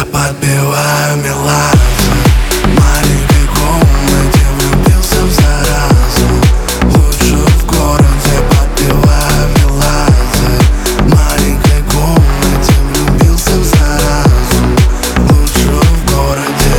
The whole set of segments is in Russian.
Я подбиваю меладзе маленькой комнате, влюбился в заразу. Лучше в городе. Подбиваю меладзе маленькой комнате, влюбился в заразу. Лучше в городе.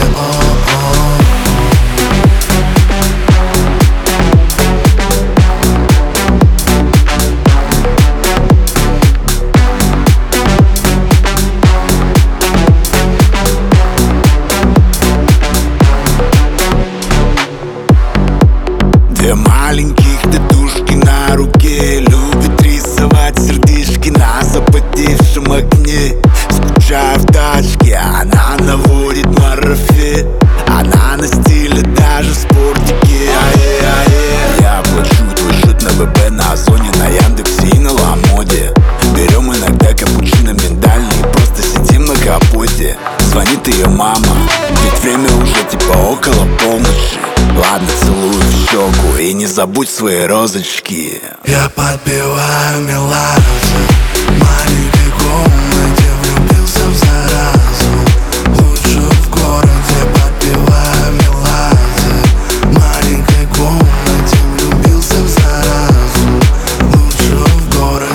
Две маленьких татушки на руке, любит рисовать сердечки на запотевшем окне. Скучаю в тачке, она наводит марафет, она на стиле даже в спортике. Я плачу твой счет на ВП, на Озоне, на Яндексе и на Ламоде. Берем иногда капучино миндальный, просто сидим на капоте. Звонит ее мама, ведь время уже типа около полночи. Ладно, целую в щеку и не забудь свои розочки. Я подбиваю меладзе маленькой комнате, влюбился в заразу. Лучше в городе. Подбиваю меладзе маленькой комнате, влюбился в заразу. Лучше в городе.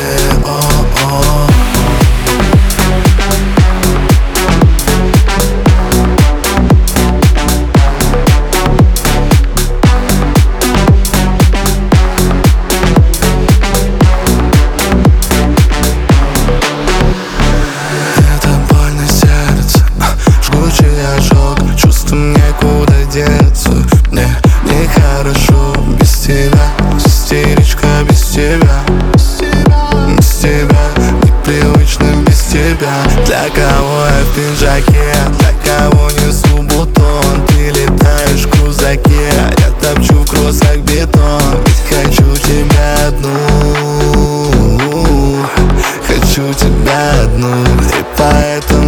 Некуда деться, мне нехорошо без тебя. Истеричка без тебя, без тебя, непривычно без тебя. Для кого я в пиджаке, для кого несу бутон. Ты летаешь в крузаке, я топчу в кроссах бетон. Ведь хочу тебя одну, хочу тебя одну. И поэтому